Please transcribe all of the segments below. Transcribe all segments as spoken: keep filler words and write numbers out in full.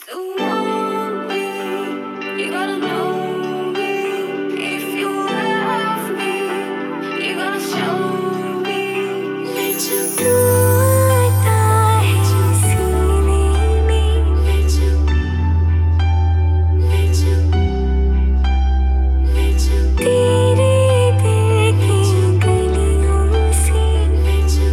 To want me, you gotta know me. If you love me, you gotta show me. Let you लगता है सीने में, let you, let you, let you तेरे देखी गलियों से, let you,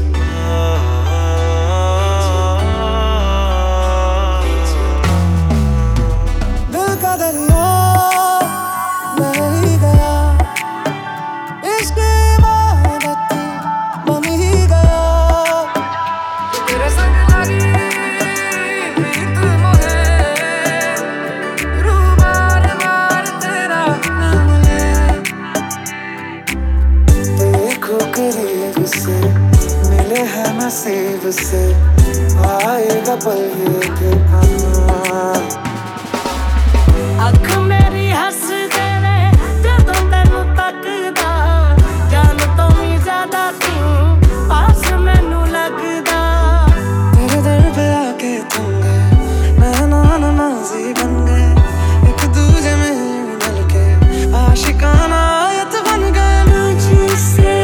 दिल का दरिया बह ही गया, इश्क इबादत बन ही गया। तेरे संग लगी प्रीत मोहे, रूह बार बार तेरा नाम ले। देखो करीब से मिले हैं नसीब से, आएगा पल ये कि अख मेरी हंस दे रे जदों तैनू तकदा, जान तो भी ज्यादा तू पास मैनू लगदा। मेरे दर पे आके थम गए, मेहमान नवाज़ी बन गए, एक दूजे में मिल के आशिकाना आयत बन गए। मुझसे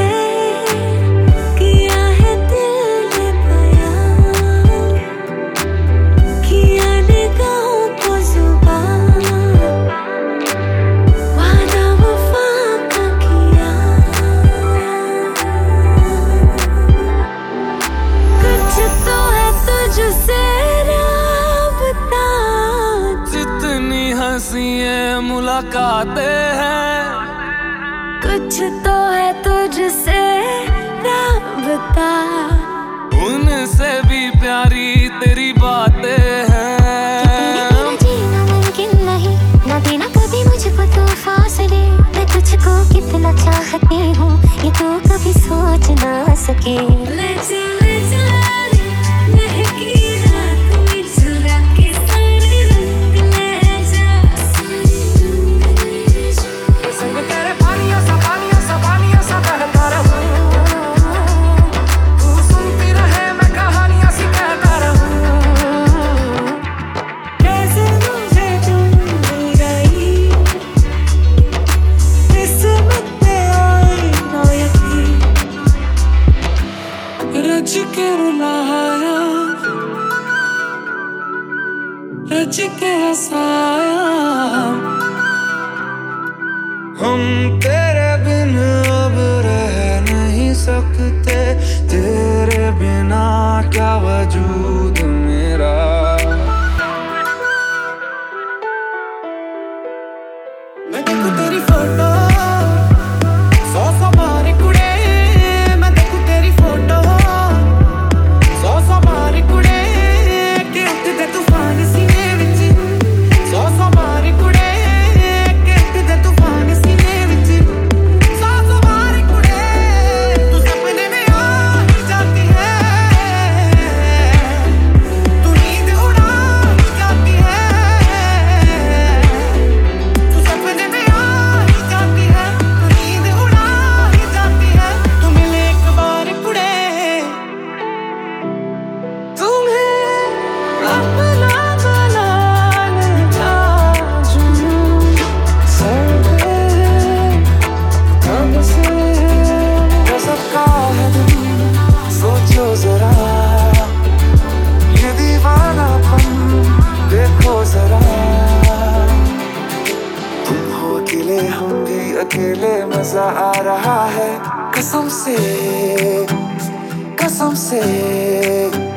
किया है दिल ने बयां, किया निगाहों को ज़ुबान, वादा वफ़ा का किया। कुछ तो है तुझसे राबता, जितनी हंसियां मुलाकातें हैं, कुछ तो है तुझसे राबता, उनसे भी प्यारी तेरी बातें हैं। बिना जीना मुमकिन नहीं, ना देना कभी मुझको तो फासले। मैं तुझको कितना चाहती हूँ ये तू कभी सोच ना सके। ले जा ले जा रे, महकी रात में चुरा के सारे रंग ले जा, सारे रंग ले जा। संग तेरे पानियों सा पानियों सा पानियों सा बहता रहूं, तू सुनती रहे मैं कहानियां सी कहता रहूं। कैसे मुझे तुम मिल गई, किस्मत में आई ना यकीन। रज के रुलाया, रज के हंसाया, हम तेरे बिन अब रह नहीं सकते, तेरे बिना क्या वजूद मेरा। मैं देखूं तेरी फोटो सौ सौ बार कुड़े, मैं देखूं तेरी फोटो सौ सौ बार कुड़े, कि उठदे तूफान सीने विच, सौ सौ बार कुड़े, कि उठदे तूफान सीने विच, सौ सौ बार कुड़े, तू सपने में आ ही जाती है, तू नींद उड़ा ही जाती है, तू सपने में आ ही जाती है, तू नींद उड़ा ही जाती है। तू मिले एक बार कुड़े, तुम्हें अपना बना लेना जुनून, सर पे कब से सबका है दिल, सोचो जरा ये दीवानापन देखो जरा। तुम हो अकेले हम भी अकेले, मजा आ रहा है कसम से कसम से।